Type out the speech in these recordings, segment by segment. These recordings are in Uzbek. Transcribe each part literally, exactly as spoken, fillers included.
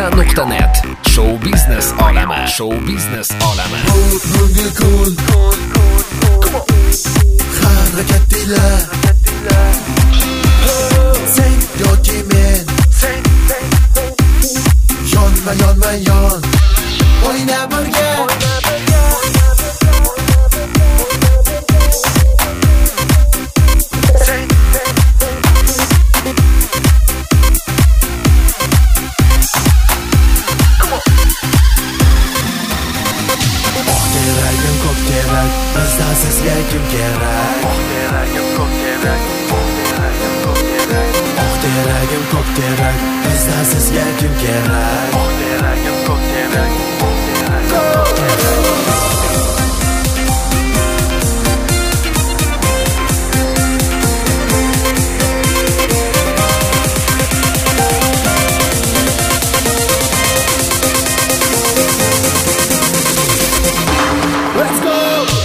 nuqta net. Show biznes olami, show biznes olami. Bugungi kun harakat ila sen yoki men, yonma yonma yon o'yna birga. Bizdan sizga kim kerak? Oh teragim ko'p kerak, oh teragim ko'p kerak, oh teragim ko'p kerak. Bizdan sizga kim kerak? Oh teragim ko'p kerak, oh teragim ko'p kerak. Let's go!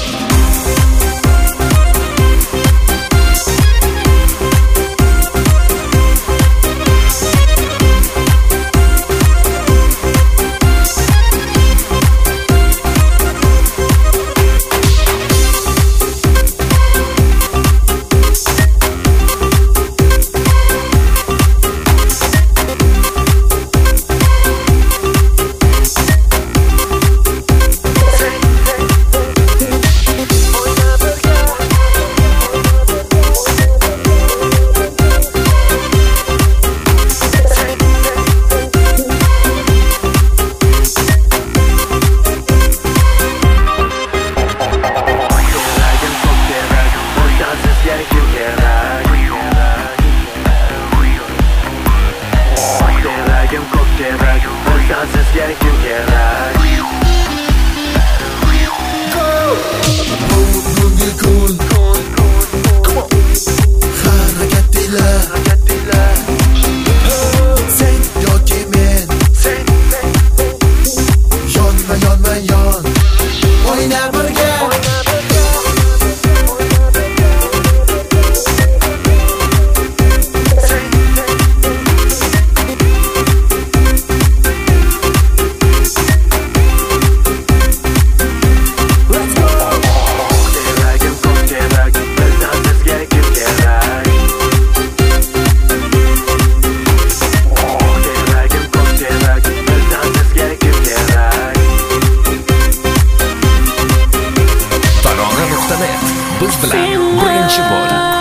Bugungi kun harakat ila sen yoki men, yonma yonma yon o'yna birga. Biz bilan birinchi bo'l.